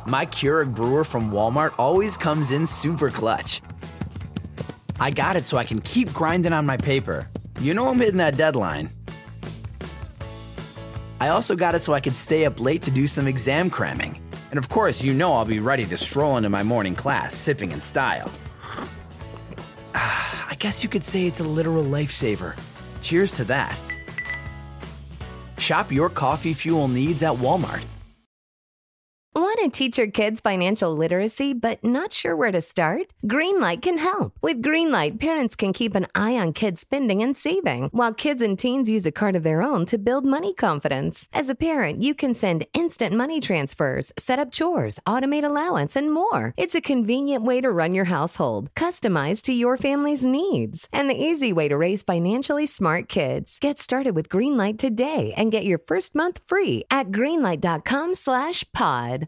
My Keurig brewer from Walmart always comes in super clutch. I got it so I can keep grinding on my paper. You know I'm hitting that deadline. I also got it so I could stay up late to do some exam cramming. And of course, you know I'll be ready to stroll into my morning class, sipping in style. I guess you could say it's a literal lifesaver. Cheers to that. Shop your coffee fuel needs at Walmart. Want to teach your kids financial literacy but not sure where to start? Greenlight can help. With Greenlight, parents can keep an eye on kids' spending and saving, while kids and teens use a card of their own to build money confidence. As a parent, you can send instant money transfers, set up chores, automate allowance, and more. It's a convenient way to run your household, customized to your family's needs, and the easy way to raise financially smart kids. Get started with Greenlight today and get your first month free at greenlight.com/pod.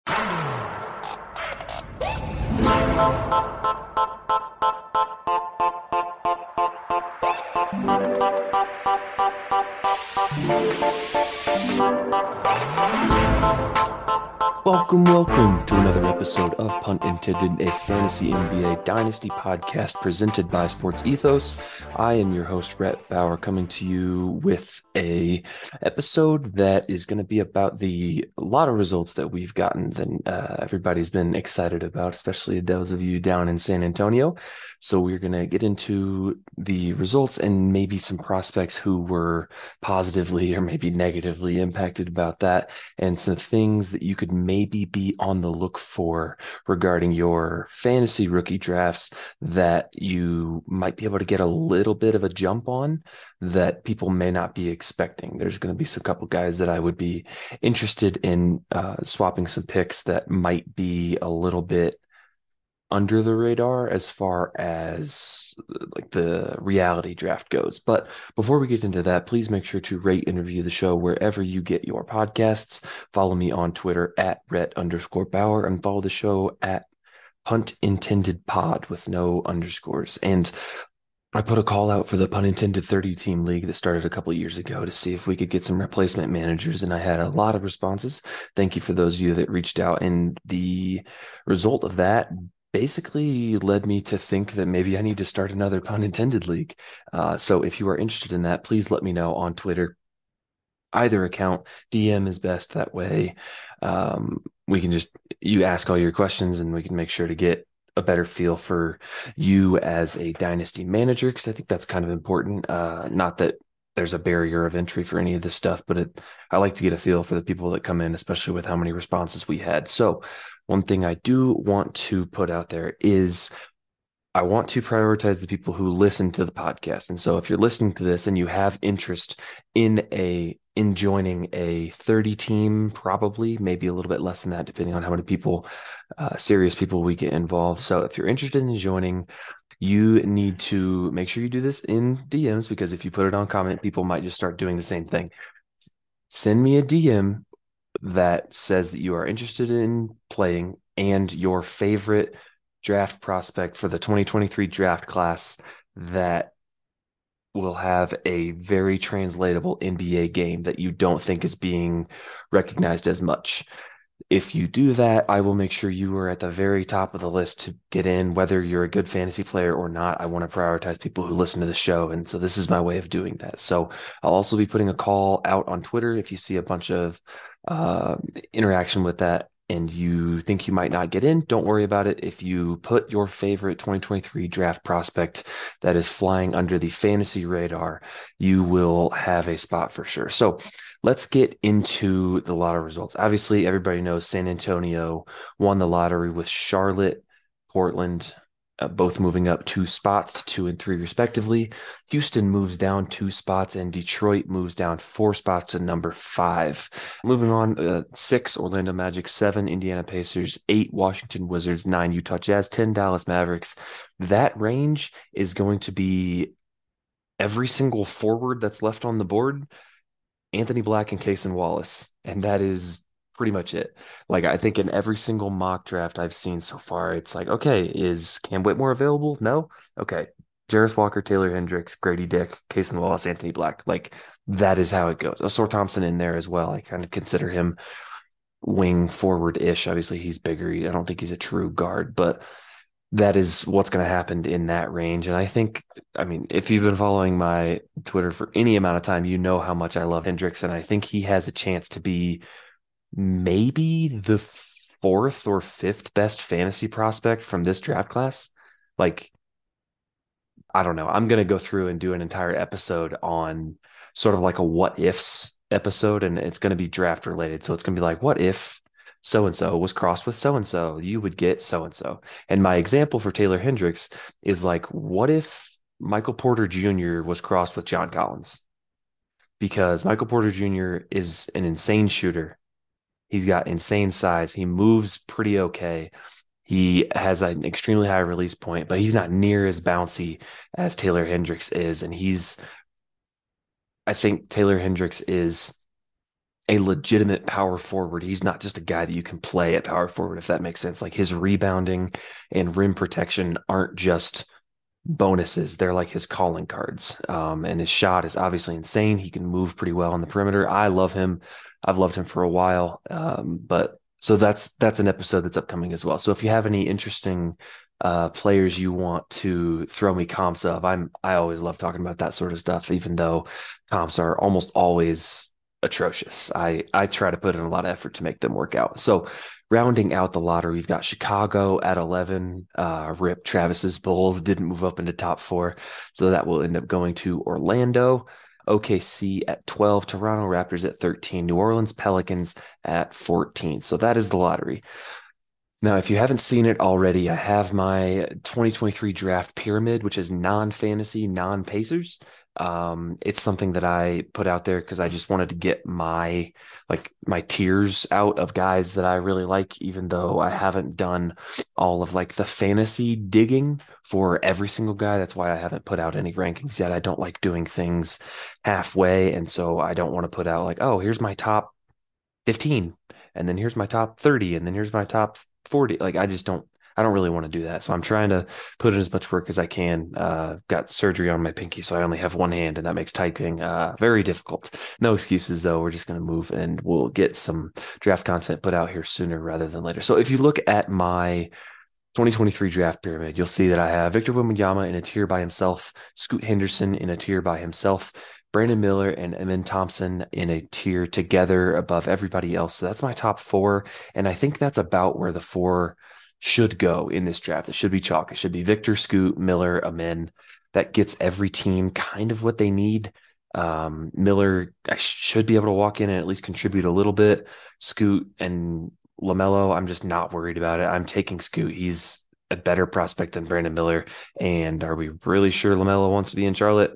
Welcome to another episode of Punt Intended, a fantasy NBA dynasty podcast presented by Sports Ethos. I am your host, Rhett Bauer, coming to you with a episode that is going to be about a lot of results that we've gotten that everybody's been excited about, especially those of you down in San Antonio. So we're going to get into the results and maybe some prospects who were positively or maybe negatively impacted about that, and some things that you could maybe be on the look for regarding your fantasy rookie drafts that you might be able to get a little bit of a jump on that people may not be expecting. There's going to be some couple guys that I would be interested in swapping some picks that might be a little bit under the radar as far as like the reality draft goes. But before we get into that, please make sure to rate and review the show wherever you get your podcasts. Follow me on Twitter at Rhett_Bauer and follow the show at Punt Intended Pod with no underscores. And I put a call out for the Pun Intended 30-team league that started a couple of years ago to see if we could get some replacement managers, and I had a lot of responses. Thank you for those of you that reached out, and the result of that basically led me to think that maybe I need to start another Pun Intended league. So if you are interested in that, please let me know on Twitter. Either account, DM is best that way. We can you ask all your questions and we can make sure to get a better feel for you as a dynasty manager, because I think that's kind of important. Not that there's a barrier of entry for any of this stuff, but I like to get a feel for the people that come in, especially with how many responses we had. So one thing I do want to put out there is I want to prioritize the people who listen to the podcast. And so if you're listening to this and you have interest in joining a 30 team, probably maybe a little bit less than that, depending on how many people, serious people we get involved. So if you're interested in joining, you need to make sure you do this in DMs, because if you put it on comment, people might just start doing the same thing. Send me a DM that says that you are interested in playing and your favorite draft prospect for the 2023 draft class that will have a very translatable NBA game that you don't think is being recognized as much. If you do that, I will make sure you are at the very top of the list to get in, whether you're a good fantasy player or not. I want to prioritize people who listen to the show. And so this is my way of doing that. So I'll also be putting a call out on Twitter. If you see a bunch of interaction with that and you think you might not get in, don't worry about it. If you put your favorite 2023 draft prospect that is flying under the fantasy radar, you will have a spot for sure. So let's get into the lottery results. Obviously, everybody knows San Antonio won the lottery with Charlotte, Portland, both moving up 2 spots to 2 and 3 respectively. Houston moves down 2 spots and Detroit moves down 4 spots to number 5. Moving on, 6, Orlando Magic, 7, Indiana Pacers, 8, Washington Wizards, 9, Utah Jazz, 10, Dallas Mavericks. That range is going to be every single forward that's left on the board, Anthony Black and Cason Wallace. And that is pretty much it. Like, I think in every single mock draft I've seen so far, it's like, okay, is Cam Whitmore available? No? Okay. Jarris Walker, Taylor Hendricks, Grady Dick, Cason Wallace, Anthony Black. Like, that is how it goes. Osor Thompson in there as well. I kind of consider him wing forward-ish. Obviously, he's bigger. I don't think he's a true guard, but that is what's going to happen in that range. And I mean, if you've been following my Twitter for any amount of time, you know how much I love Hendricks, and I think he has a chance to be maybe the fourth or fifth best fantasy prospect from this draft class. Like, I don't know. I'm going to go through and do an entire episode on sort of like a what ifs episode, and it's going to be draft related. So it's going to be like, what if so and so was crossed with so and so? You would get so and so. And my example for Taylor Hendricks is like, what if Michael Porter Jr. was crossed with John Collins? Because Michael Porter Jr. is an insane shooter. He's got insane size. He moves pretty okay. He has an extremely high release point, but he's not near as bouncy as Taylor Hendricks is. And I think Taylor Hendricks is a legitimate power forward. He's not just a guy that you can play at power forward, if that makes sense. Like, his rebounding and rim protection aren't just bonuses. They're like his calling cards. And his shot is obviously insane. He can move pretty well on the perimeter. I love him. I've loved him for a while. But so that's an episode that's upcoming as well. So if you have any interesting players you want to throw me comps of, I always love talking about that sort of stuff, even though comps are almost always atrocious. I try to put in a lot of effort to make them work out. So rounding out the lottery, we've got Chicago at 11. Rip Travis's Bulls didn't move up into top 4. So that will end up going to Orlando. OKC at 12, Toronto Raptors at 13, New Orleans Pelicans at 14. So that is the lottery. Now, if you haven't seen it already, I have my 2023 draft pyramid, which is non-fantasy, non-Pacers. It's something that I put out there because I just wanted to get my tiers out of guys that I really like, even though I haven't done all of like the fantasy digging for every single guy. That's why I haven't put out any rankings yet. I don't like doing things halfway. And so I don't want to put out like, oh, here's my top 15, and then here's my top 30, and then here's my top 40. Like, I don't really want to do that. So I'm trying to put in as much work as I can. Got surgery on my pinky, so I only have one hand, and that makes typing very difficult. No excuses, though. We're just going to move, and we'll get some draft content put out here sooner rather than later. So if you look at my 2023 draft pyramid, you'll see that I have Victor Wembanyama in a tier by himself, Scoot Henderson in a tier by himself, Brandon Miller and Amen Thompson in a tier together above everybody else. So that's my top 4. And I think that's about where the 4 should go in this draft. It should be chalk. It should be Victor, Scoot, Miller, Amen. That gets every team kind of what they need. Miller, I should be able to walk in and at least contribute a little bit. Scoot and LaMelo, I'm just not worried about it. I'm taking Scoot. He's a better prospect than Brandon Miller. And are we really sure LaMelo wants to be in Charlotte?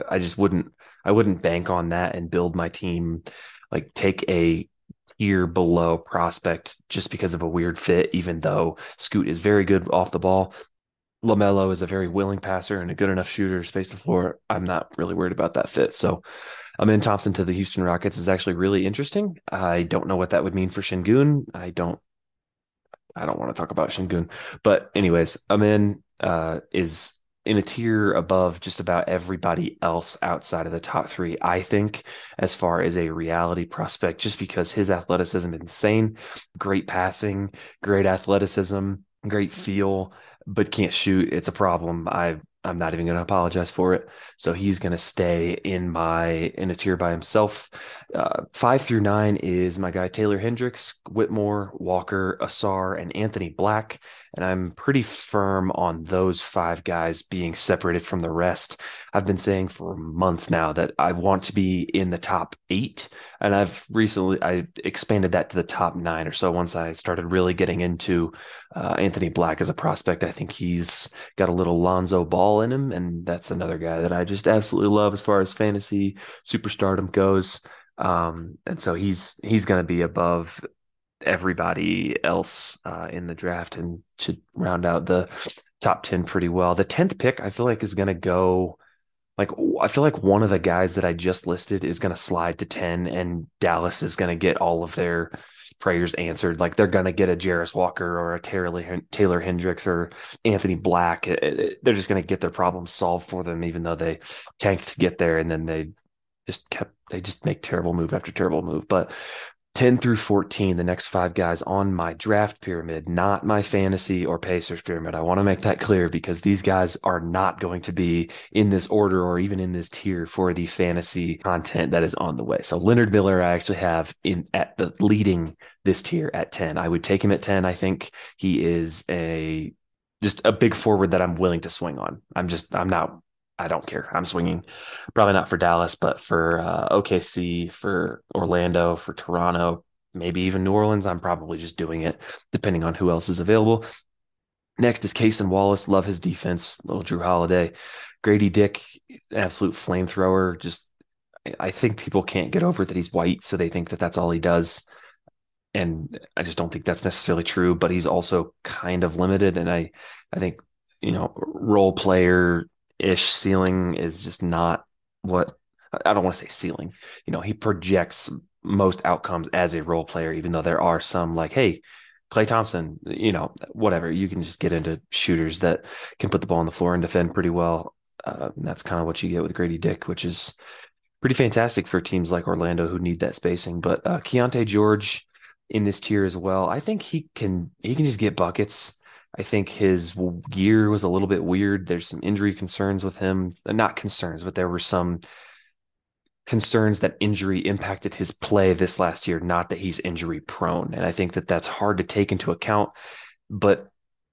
I wouldn't bank on that and build my team, like take a tier below prospect just because of a weird fit, even though Scoot is very good off the ball. LaMelo is a very willing passer and a good enough shooter to space the floor. I'm not really worried about that fit. So Amen Thompson to the Houston Rockets is actually really interesting. I don't know what that would mean for Şengün. I don't want to talk about Şengün, but anyways, Amen is in a tier above just about everybody else outside of the top 3, I think, as far as a reality prospect, just because his athleticism is insane, great passing, great athleticism, great feel, but can't shoot. It's a problem. I'm not even going to apologize for it. So he's going to stay in a tier by himself. 5 through 9 is my guy Taylor Hendricks, Whitmore, Walker, Asar, and Anthony Black. And I'm pretty firm on those 5 guys being separated from the rest. I've been saying for months now that I want to be in the top 8. And I expanded that to the top 9 or so once I started really getting into Anthony Black as a prospect. I think he's got a little Lonzo Ball in him, and that's another guy that I just absolutely love as far as fantasy superstardom goes. And so he's going to be above everybody else in the draft and should round out the top 10 pretty well. The 10th pick, I feel like, is going to go I feel like one of the guys that I just listed is going to slide to 10, and Dallas is going to get all of their prayers answered. Like, they're going to get a Jarris Walker or a Taylor Hendricks or Anthony Black. They're just going to get their problems solved for them, even though they tanked to get there. And then they just make terrible move after terrible move. But 10 through 14, the next 5 guys on my draft pyramid, not my fantasy or Pacers pyramid. I want to make that clear because these guys are not going to be in this order or even in this tier for the fantasy content that is on the way. So Leonard Miller, I actually have at the leading this tier at 10. I would take him at 10. I think he is just a big forward that I'm willing to swing on. I don't care. I'm swinging, probably not for Dallas, but for OKC, for Orlando, for Toronto, maybe even New Orleans. I'm probably just doing it depending on who else is available. Next is Cason Wallace. Love his defense. Little Drew Holiday. Grady Dick, absolute flamethrower. I think people can't get over that he's white, so they think that that's all he does. And I just don't think that's necessarily true, but he's also kind of limited. And I think, role player ish ceiling is just not what I don't want to say ceiling. He projects most outcomes as a role player, even though there are some like, hey, Klay Thompson, whatever. You can just get into shooters that can put the ball on the floor and defend pretty well. And that's kind of what you get with Grady Dick, which is pretty fantastic for teams like Orlando who need that spacing. But Keontae George in this tier as well. I think he can just get buckets. I think his year was a little bit weird. There's some injury concerns with him. Not concerns, but there were some concerns that injury impacted his play this last year, not that he's injury prone. And I think that that's hard to take into account. But,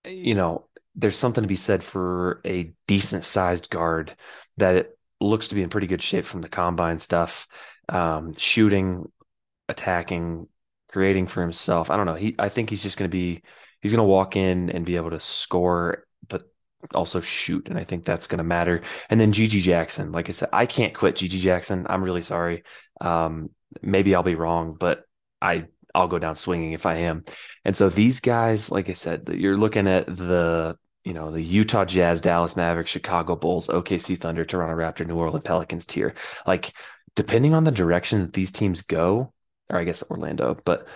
there's something to be said for a decent sized guard that it looks to be in pretty good shape from the combine stuff, shooting, attacking, creating for himself. I don't know. I think he's just going to walk in and be able to score, but also shoot. And I think that's going to matter. And then GG Jackson, like I said, I can't quit GG Jackson. I'm really sorry. Maybe I'll be wrong, but I'll go down swinging if I am. And so these guys, like I said, you're looking at the Utah Jazz, Dallas Mavericks, Chicago Bulls, OKC Thunder, Toronto Raptor, New Orleans Pelicans tier. Like, depending on the direction that these teams go, or I guess Orlando, but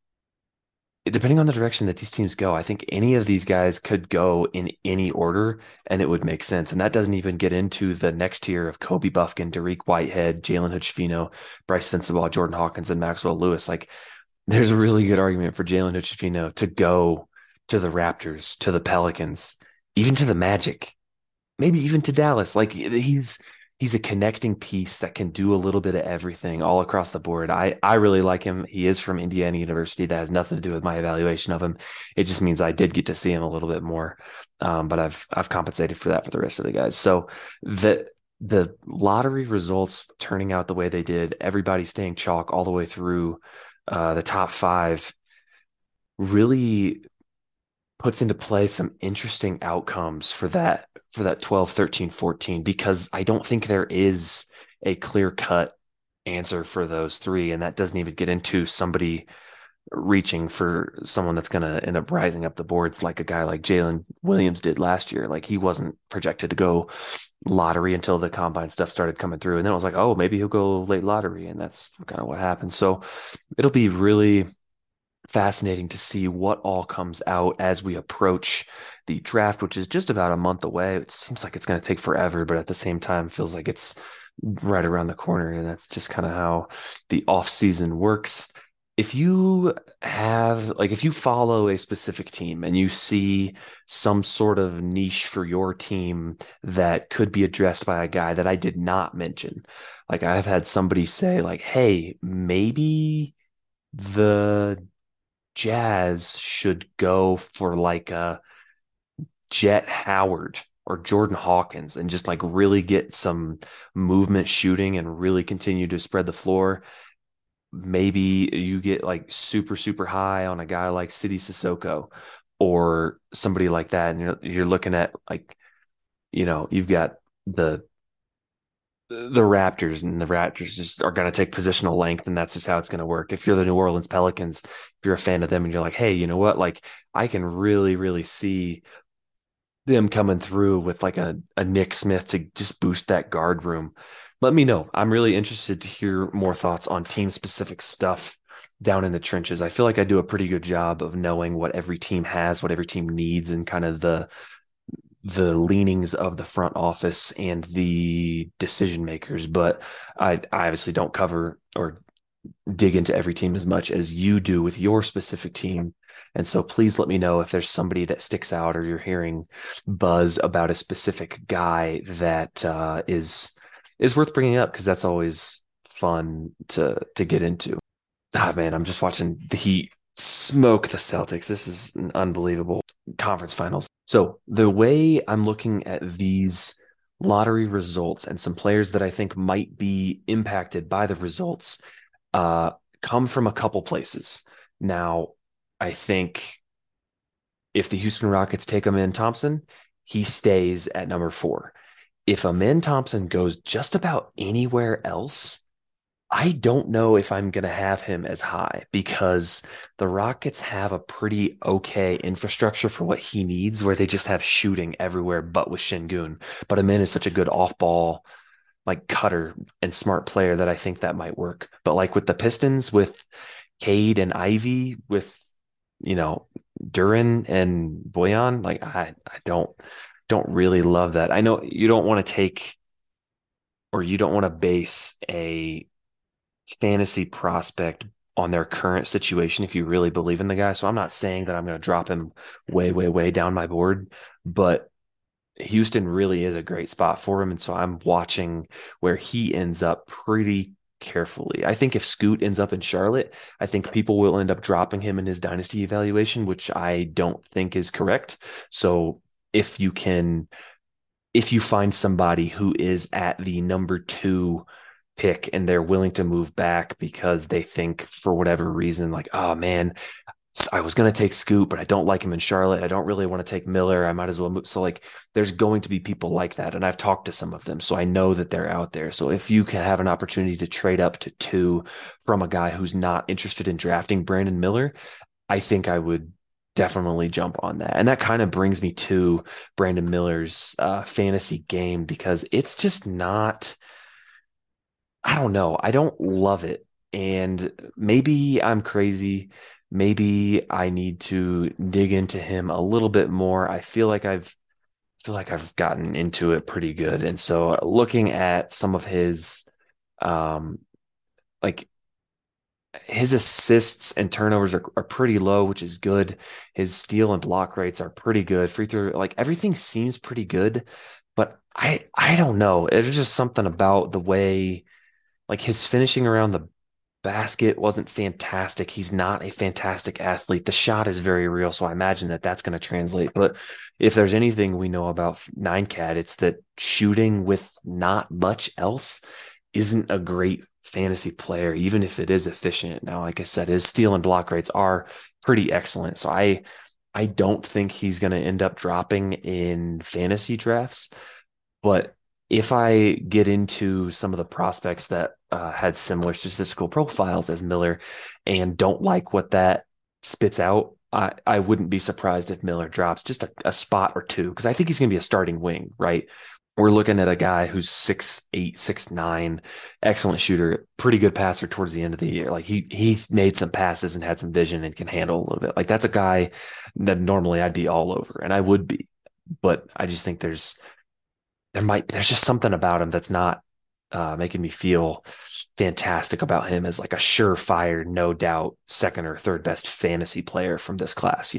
depending on the direction that these teams go, I think any of these guys could go in any order and it would make sense. And that doesn't even get into the next tier of Kobe Buffkin, Dariq Whitehead, Jalen Hood-Schifino, Bryce Sensabaugh, Jordan Hawkins, and Maxwell Lewis. Like, there's a really good argument for Jalen Hood-Schifino to go to the Raptors, to the Pelicans, even to the Magic, maybe even to Dallas. Like, he's a connecting piece that can do a little bit of everything all across the board. I really like him. He is from Indiana University. That has nothing to do with my evaluation of him. It just means I did get to see him a little bit more. But I've compensated for that for the rest of the guys. So the lottery results turning out the way they did, everybody staying chalk all the way through the top 5 really puts into play some interesting outcomes for that 12, 13, 14, because I don't think there is a clear-cut answer for those 3. And that doesn't even get into somebody reaching for someone that's going to end up rising up the boards like a guy like Jalen Williams did last year. Like, he wasn't projected to go lottery until the combine stuff started coming through. And then it was like, oh, maybe he'll go late lottery. And that's kind of what happened. So it'll be really fascinating to see what all comes out as we approach the draft, which is just about a month away. It seems like it's going to take forever, but at the same time feels like it's right around the corner. And that's just kind of how the off season works. If you follow a specific team and you see some sort of niche for your team that could be addressed by a guy that I did not mention, like I've had somebody say like, hey, maybe the Jazz should go for like a Jet Howard or Jordan Hawkins and just like really get some movement shooting and really continue to spread the floor. Maybe you get like super, super high on a guy like Sidi Sissoko or somebody like that. And you're looking at like, you've got the Raptors, and the Raptors just are going to take positional length, and that's just how it's going to work. If you're the New Orleans Pelicans, if you're a fan of them and you're like, hey, you know what? Like, I can really, really see them coming through with like a Nick Smith to just boost that guard room. Let me know. I'm really interested to hear more thoughts on team specific stuff down in the trenches. I feel like I do a pretty good job of knowing what every team has, what every team needs, and kind of the leanings of the front office and the decision makers, but I obviously don't cover or dig into every team as much as you do with your specific team. And so please let me know if there's somebody that sticks out or you're hearing buzz about a specific guy that is worth bringing up, because that's always fun to get into. Ah, man, I'm just watching the Heat smoke the Celtics. This is an unbelievable conference finals. So the way I'm looking at these lottery results and some players that I think might be impacted by the results come from a couple places. Now, I think if the Houston Rockets take Amen Thompson, he stays at number 4. If Amen Thompson goes just about anywhere else, I don't know if I'm going to have him as high, because the Rockets have a pretty okay infrastructure for what he needs, where they just have shooting everywhere but with Şengün. But Amen is such a good off-ball like cutter and smart player that I think that might work. But like with the Pistons, with Cade and Ivy, with, Duren and Bojan, like I don't really love that. I know you don't want to take, or you don't want to base a fantasy prospect on their current situation if you really believe in the guy. So I'm not saying that I'm going to drop him way, way, way down my board, but Houston really is a great spot for him. And so I'm watching where he ends up pretty carefully. I think if Scoot ends up in Charlotte, I think people will end up dropping him in his dynasty evaluation, which I don't think is correct. So if you find somebody who is at the number 2 pick and they're willing to move back because they think for whatever reason, like, oh man, I was going to take Scoot, but I don't like him in Charlotte. I don't really want to take Miller. I might as well move. So like, there's going to be people like that. And I've talked to some of them, so I know that they're out there. So if you can have an opportunity to trade up to 2 from a guy who's not interested in drafting Brandon Miller, I think I would definitely jump on that. And that kind of brings me to Brandon Miller's fantasy game, because it's just not, I don't know. I don't love it. And maybe I'm crazy. Maybe I need to dig into him a little bit more. I feel like I've gotten into it pretty good. And so looking at some of his like his assists and turnovers are pretty low, which is good. His steal and block rates are pretty good. Free throw, like everything seems pretty good, but I don't know. There's just something about the way, like his finishing around the basket wasn't fantastic. He's not a fantastic athlete. The shot is very real, so I imagine that that's going to translate. But if there's anything we know about Nine Cat, it's that shooting with not much else isn't a great fantasy player, even if it is efficient. Now, like I said, his steal and block rates are pretty excellent. So I don't think he's going to end up dropping in fantasy drafts. But if I get into some of the prospects that had similar statistical profiles as Miller and don't like what that spits out, I wouldn't be surprised if Miller drops just a spot or 2, because I think he's going to be a starting wing, right? We're looking at a guy who's 6'8", 6'9", excellent shooter, pretty good passer towards the end of the year. Like he made some passes and had some vision and can handle a little bit. Like that's a guy that normally I'd be all over, and I would be, but I just think there's just something about him that's not making me feel fantastic about him as like a surefire, no doubt, second or third best fantasy player from this class.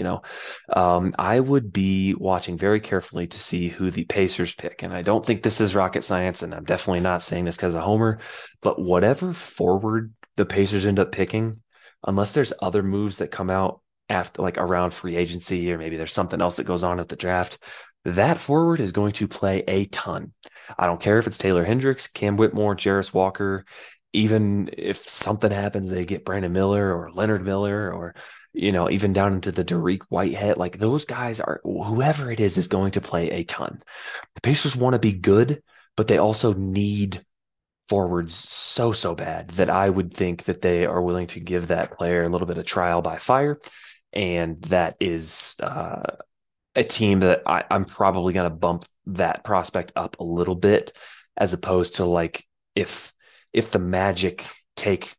I would be watching very carefully to see who the Pacers pick. And I don't think this is rocket science, and I'm definitely not saying this because of Homer, but whatever forward the Pacers end up picking, unless there's other moves that come out after, like around free agency, or maybe there's something else that goes on at the draft, that forward is going to play a ton. I don't care if it's Taylor Hendricks, Cam Whitmore, Jarris Walker, even if something happens, they get Brandon Miller or Leonard Miller, or, even down into the Dariq Whitehead. Like those guys are, whoever it is going to play a ton. The Pacers want to be good, but they also need forwards so bad that I would think that they are willing to give that player a little bit of trial by fire. And that is a team that I'm probably going to bump that prospect up a little bit, as opposed to like if the Magic take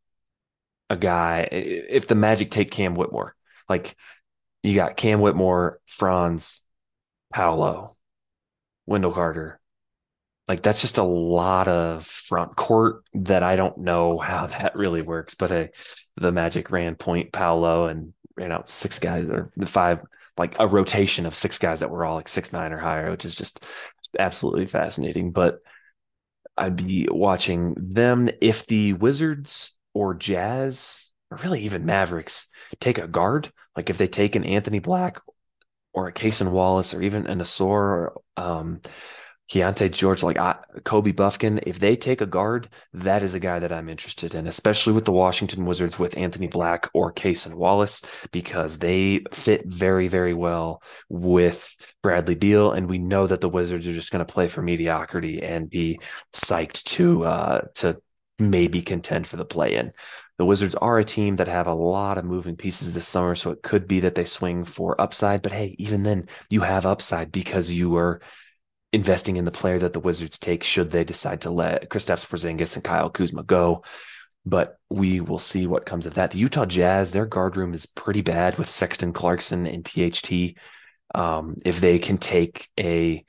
Cam Whitmore, like you got Cam Whitmore, Franz, Paolo, Wendell Carter, Like that's just a lot of front court that I don't know how that really works. But the Magic ran point Paolo and ran out six guys or five, like a rotation of six guys that were all like 6'9" or higher, which is just absolutely fascinating. But I'd be watching them if the Wizards or Jazz or really even Mavericks take a guard, like if they take an Anthony Black or a Cason Wallace or even an Asor or Keontae George, like Kobe Buffkin, if they take a guard, that is a guy that I'm interested in, especially with the Washington Wizards with Anthony Black or Cason Wallace, because they fit very, very well with Bradley Beal. And we know that the Wizards are just going to play for mediocrity and be psyched to maybe contend for the play-in. The Wizards are a team that have a lot of moving pieces this summer, so it could be that they swing for upside. But hey, even then, you have upside because you are investing in the player that the Wizards take should they decide to let Kristaps Porzingis and Kyle Kuzma go. But we will see what comes of that. The Utah Jazz, their guard room is pretty bad with Sexton Clarkson and THT. If they can take a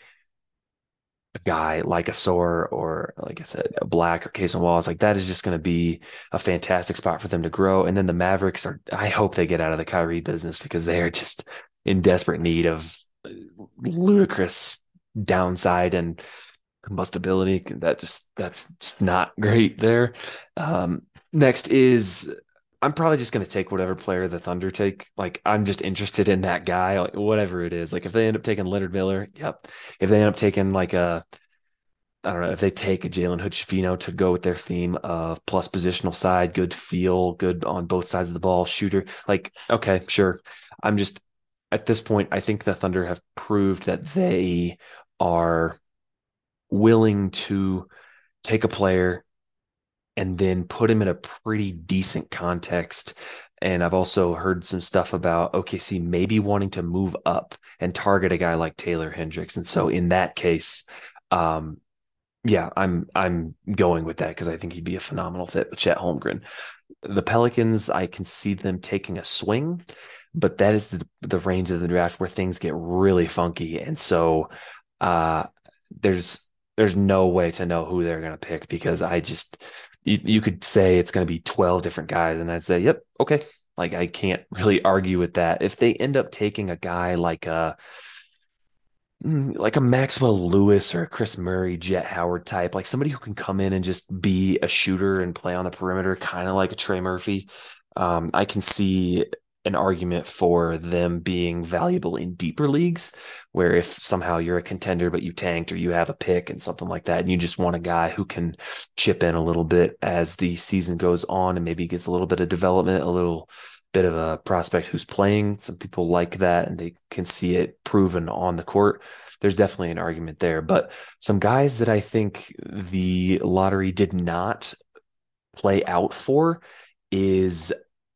guy like a Soar or, like I said, a Black or Cason Wallace, like that is just going to be a fantastic spot for them to grow. And then the Mavericks I hope they get out of the Kyrie business because they are just in desperate need of ludicrous downside and combustibility. That's just not great there. Next is I'm probably just going to take whatever player the Thunder take. Like I'm just interested in that guy, like whatever it is. Like if they end up taking Leonard Miller, yep. If they end up taking I don't know, if they take a Jalen Hood-Schifino to go with their theme of plus positional side, good feel, good on both sides of the ball, shooter, like, okay, sure. I'm just at this point, I think the Thunder have proved that they are willing to take a player and then put him in a pretty decent context. And I've also heard some stuff about OKC maybe wanting to move up and target a guy like Taylor Hendricks. And so in that case, yeah, I'm going with that because I think he'd be a phenomenal fit with Chet Holmgren. The Pelicans, I can see them taking a swing, but that is the range of the draft where things get really funky. And so there's no way to know who they're going to pick because you could say it's going to be 12 different guys and I'd say, yep, okay. Like I can't really argue with that. If they end up taking a guy like a Maxwell Lewis or a Chris Murray, Jet Howard type, like somebody who can come in and just be a shooter and play on the perimeter, kind of like a Trey Murphy, I can see an argument for them being valuable in deeper leagues where if somehow you're a contender, but you tanked or you have a pick and something like that, and you just want a guy who can chip in a little bit as the season goes on and maybe gets a little bit of development, a little bit of a prospect who's playing. Some people like that and they can see it proven on the court. There's definitely an argument there, but some guys that I think the lottery did not play out for is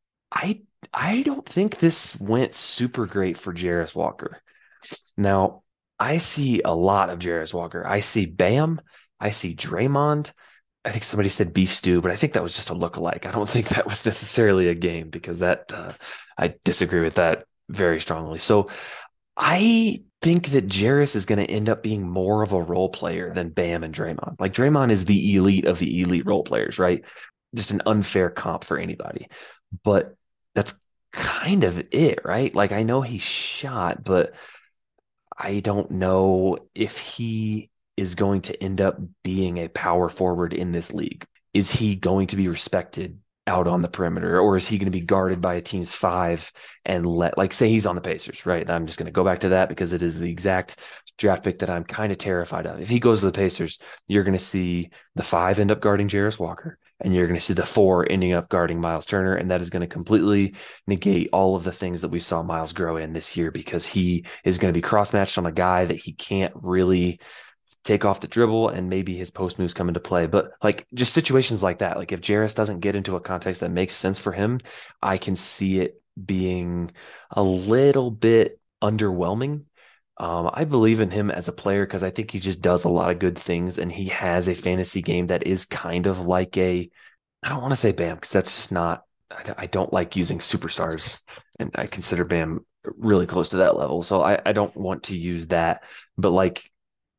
I don't think this went super great for Jarace Walker. Now, I see a lot of Jarace Walker. I see Bam. I see Draymond. I think somebody said Beef Stew, but I think that was just a lookalike. I don't think that was necessarily a game because I disagree with that very strongly. So I think that Jarace is going to end up being more of a role player than Bam and Draymond. Like Draymond is the elite of the elite role players, right? Just an unfair comp for anybody. But that's kind of it, right? Like I know he shot, but I don't know if he is going to end up being a power forward in this league. Is he going to be respected out on the perimeter, or is he going to be guarded by a team's five and say he's on the Pacers, right? I'm just going to go back to that because it is the exact draft pick that I'm kind of terrified of. If he goes to the Pacers, you're going to see the five end up guarding Jarace Walker, and you're going to see the four ending up guarding Miles Turner, and that is going to completely negate all of the things that we saw Miles grow in this year because he is going to be cross-matched on a guy that he can't really take off the dribble, and maybe his post moves come into play. But like just situations like that, like if Jarace doesn't get into a context that makes sense for him, I can see it being a little bit underwhelming. I believe in him as a player because I think he just does a lot of good things, and he has a fantasy game that is kind of like I don't want to say Bam because that's just not, I don't like using superstars, and I consider Bam really close to that level. So I don't want to use that, but like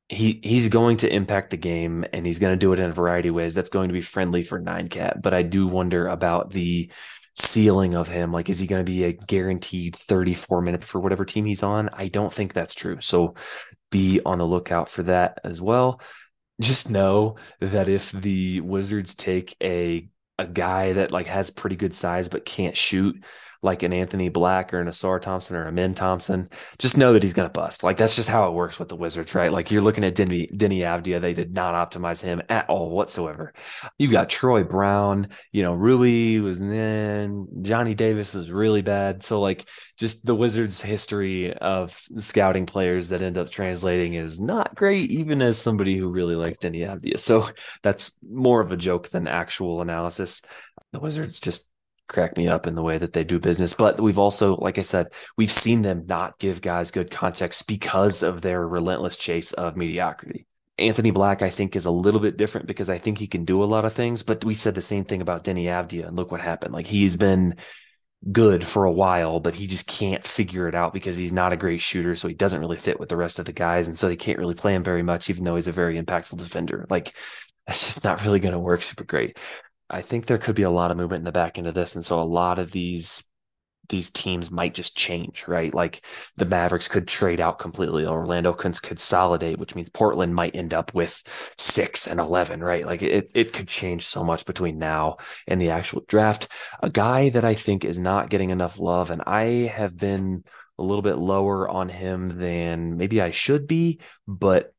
he's going to impact the game, and he's going to do it in a variety of ways. That's going to be friendly for 9-cat, but I do wonder about the ceiling of him. Like, is he going to be a guaranteed 34 minutes for whatever team he's on? I don't think that's true. So be on the lookout for that as well. Just know that if the Wizards take a guy that like has pretty good size but can't shoot, like an Anthony Black or an Asar Thompson or a Min Thompson, just know that he's going to bust. Like, that's just how it works with the Wizards, right? Like, you're looking at Denny Avdia. They did not optimize him at all whatsoever. You've got Troy Brown, Rui was then, Johnny Davis was really bad. So like, just the Wizards' history of scouting players that end up translating is not great, even as somebody who really likes Denny Avdia. So that's more of a joke than actual analysis. The Wizards just crack me up in the way that they do business. But we've also, like I said, we've seen them not give guys good context because of their relentless chase of mediocrity. Anthony Black, I think, is a little bit different because I think he can do a lot of things, but we said the same thing about Denny Avdia, and look what happened. Like, he's been good for a while, but he just can't figure it out because he's not a great shooter, so he doesn't really fit with the rest of the guys, and so they can't really play him very much, even though he's a very impactful defender. Like, that's just not really going to work super great. I think there could be a lot of movement in the back end of this. And so a lot of these teams might just change, right? Like, the Mavericks could trade out completely. Orlando could consolidate, which means Portland might end up with 6 and 11, right? Like, it could change so much between now and the actual draft. A guy that I think is not getting enough love, and I have been a little bit lower on him than maybe I should be, but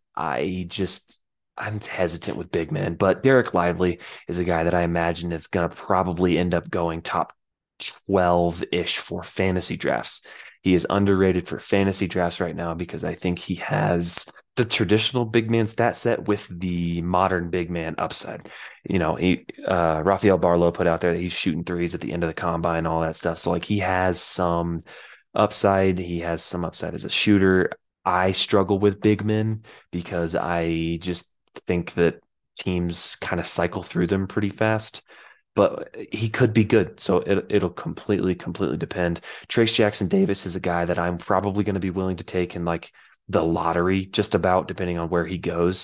I'm hesitant with big men, but Derek Lively is a guy that I imagine is going to probably end up going top 12-ish for fantasy drafts. He is underrated for fantasy drafts right now because I think he has the traditional big man stat set with the modern big man upside. Rafael Barlow put out there that he's shooting threes at the end of the combine, all that stuff. So like, he has some upside. He has some upside as a shooter. I struggle with big men because I just think that teams kind of cycle through them pretty fast, but he could be good. So it'll completely depend. Trayce Jackson-Davis is a guy that I'm probably going to be willing to take in like the lottery, just about, depending on where he goes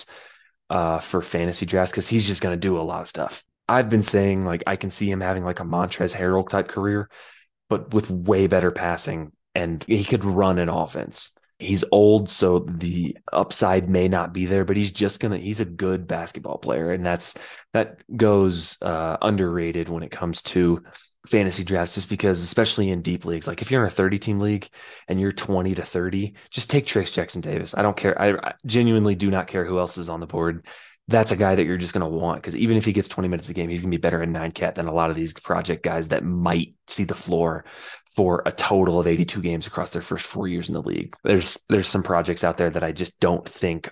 for fantasy drafts, because he's just going to do a lot of stuff. I've been saying, like, I can see him having like a Montrezl Harrell type career, but with way better passing, and he could run an offense. He's old, so the upside may not be there, but he's a good basketball player. And that goes underrated when it comes to fantasy drafts, just because, especially in deep leagues, like if you're in a 30-team league and you're 20 to 30, just take Trayce Jackson-Davis. I don't care. I genuinely do not care who else is on the board. That's a guy that you're just going to want, because even if he gets 20 minutes a game, he's going to be better in 9-cat than a lot of these project guys that might see the floor for a total of 82 games across their first 4 years in the league. There's some projects out there that I just don't think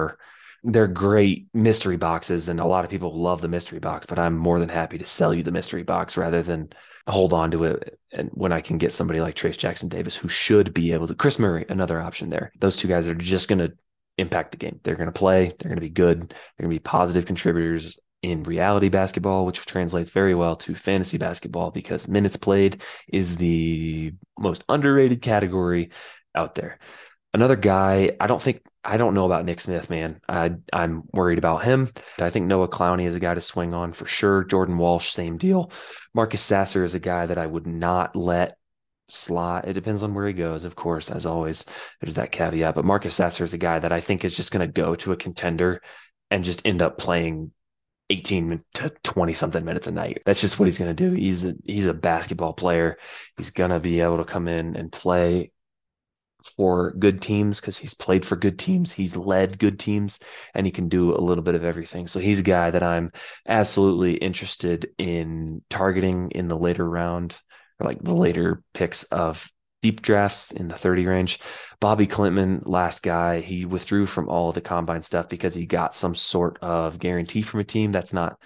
they're great mystery boxes, and a lot of people love the mystery box, but I'm more than happy to sell you the mystery box rather than hold on to it. And when I can get somebody like Trayce Jackson-Davis, who should be able to, Chris Murray, another option there. Those two guys are just going to impact the game. They're going to play. They're going to be good. They're going to be positive contributors in reality basketball, which translates very well to fantasy basketball, because minutes played is the most underrated category out there. Another guy, I don't know about Nick Smith, man. I'm worried about him. I think Noah Clowney is a guy to swing on for sure. Jordan Walsh, same deal. Marcus Sasser is a guy that I would not let slot. It depends on where he goes, of course, as always. There's that caveat. But Marcus Sasser is a guy that I think is just going to go to a contender and just end up playing 18 to 20 something minutes a night. That's just what he's going to do. He's a basketball player. He's going to be able to come in and play for good teams because he's played for good teams. He's led good teams, and he can do a little bit of everything. So he's a guy that I'm absolutely interested in targeting in the later round, or like the later picks of deep drafts in the 30 range. Bobby Klintman, last guy, he withdrew from all of the combine stuff because he got some sort of guarantee from a team. That's not,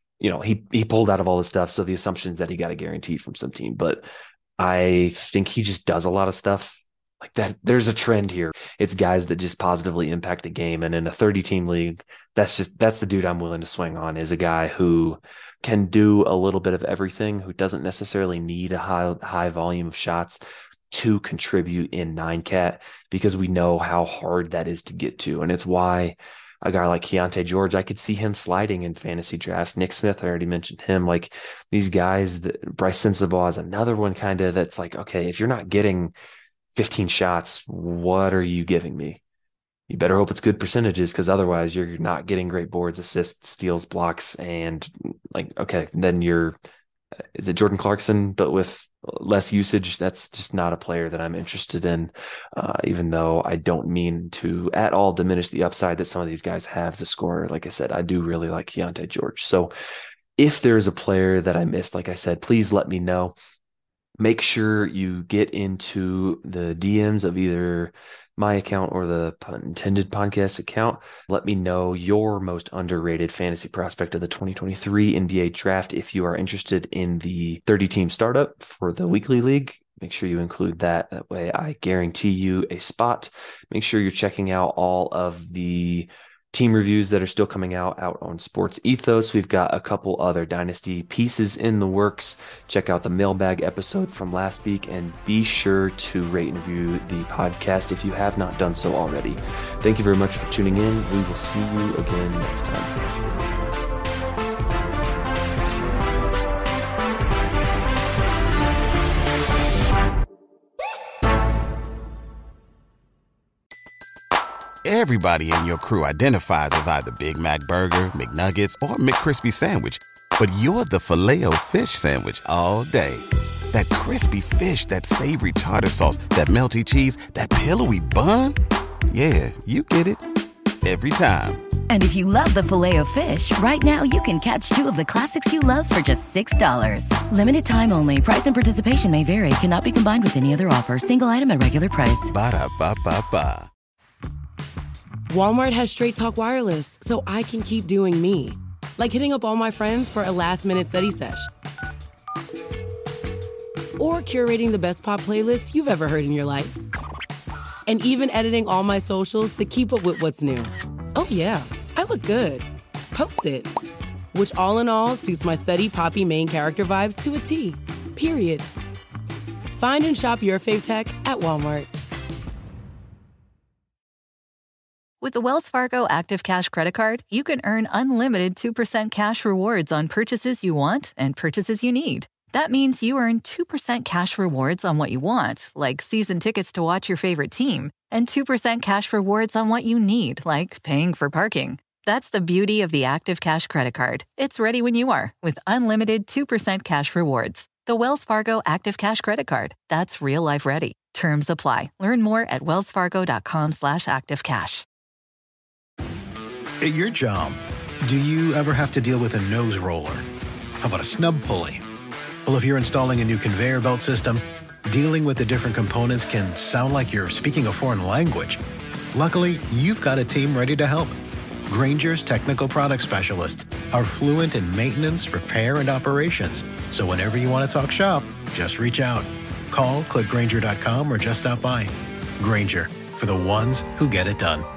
he pulled out of all this stuff. So the assumption is that he got a guarantee from some team, but I think he just does a lot of stuff like that. There's a trend here. It's guys that just positively impact the game. And in a 30-team league, that's the dude I'm willing to swing on, is a guy who can do a little bit of everything, who doesn't necessarily need a high volume of shots. to contribute in 9-cat, because we know how hard that is to get to. And it's why a guy like Keontae George, I could see him sliding in fantasy drafts. Nick Smith, I already mentioned him. Like these guys, Bryce Sensabaugh is another one kind of that's like, okay, if you're not getting 15 shots, what are you giving me? You better hope it's good percentages, because otherwise you're not getting great boards, assists, steals, blocks, and like, okay, then is it Jordan Clarkson, but with less usage? That's just not a player that I'm interested in, even though I don't mean to at all diminish the upside that some of these guys have as a scorer. Like I said, I do really like Keontae George. So if there's a player that I missed, like I said, please let me know. Make sure you get into the DMs of either my account or the Pun Intended podcast account. Let me know your most underrated fantasy prospect of the 2023 NBA draft. If you are interested in the 30-team startup for the weekly league, make sure you include that. That way I guarantee you a spot. Make sure you're checking out all of the team reviews that are still coming out on Sports Ethos. We've got a couple other dynasty pieces in the works. Check out the mailbag episode from last week, and be sure to rate and review the podcast if you have not done so already. Thank you very much for tuning in. We will see you again next time. Everybody in your crew identifies as either Big Mac Burger, McNuggets, or McCrispy Sandwich. But you're the Filet-O-Fish Sandwich all day. That crispy fish, that savory tartar sauce, that melty cheese, that pillowy bun. Yeah, you get it. Every time. And if you love the Filet-O-Fish, right now you can catch two of the classics you love for just $6. Limited time only. Price and participation may vary. Cannot be combined with any other offer. Single item at regular price. Ba-da-ba-ba-ba. Walmart has Straight Talk Wireless, so I can keep doing me. Like hitting up all my friends for a last-minute study sesh. Or curating the best pop playlists you've ever heard in your life. And even editing all my socials to keep up with what's new. Oh yeah, I look good. Post it. Which all in all suits my study poppy main character vibes to a T. Period. Find and shop your fave tech at Walmart. With the Wells Fargo Active Cash Credit Card, you can earn unlimited 2% cash rewards on purchases you want and purchases you need. That means you earn 2% cash rewards on what you want, like season tickets to watch your favorite team, and 2% cash rewards on what you need, like paying for parking. That's the beauty of the Active Cash Credit Card. It's ready when you are, with unlimited 2% cash rewards. The Wells Fargo Active Cash Credit Card. That's real life ready. Terms apply. Learn more at wellsfargo.com/activecash. At your job, do you ever have to deal with a nose roller? How about a snub pulley? Well, if you're installing a new conveyor belt system, dealing with the different components can sound like you're speaking a foreign language. Luckily, you've got a team ready to help. Grainger's technical product specialists are fluent in maintenance, repair, and operations. So whenever you want to talk shop, just reach out. Call, click Grainger.com, or just stop by. Grainger, for the ones who get it done.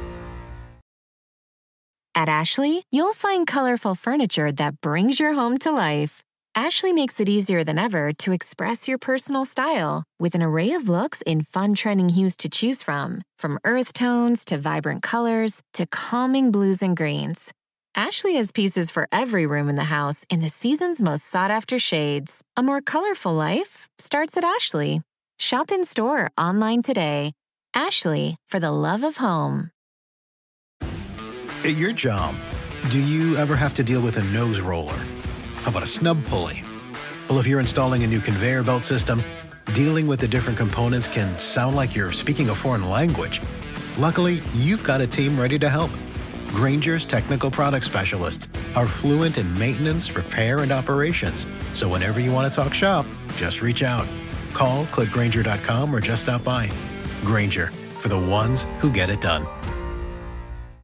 At Ashley, you'll find colorful furniture that brings your home to life. Ashley makes it easier than ever to express your personal style with an array of looks in fun trending hues to choose from earth tones to vibrant colors to calming blues and greens. Ashley has pieces for every room in the house in the season's most sought-after shades. A more colorful life starts at Ashley. Shop in-store or online today. Ashley, for the love of home. At your job, do you ever have to deal with a nose roller? How about a snub pulley? Well, if you're installing a new conveyor belt system, dealing with the different components can sound like you're speaking a foreign language. Luckily, you've got a team ready to help. Grainger's technical product specialists are fluent in maintenance, repair, and operations. So whenever you want to talk shop, just reach out. Call, click Grainger.com, or just stop by. Grainger, for the ones who get it done.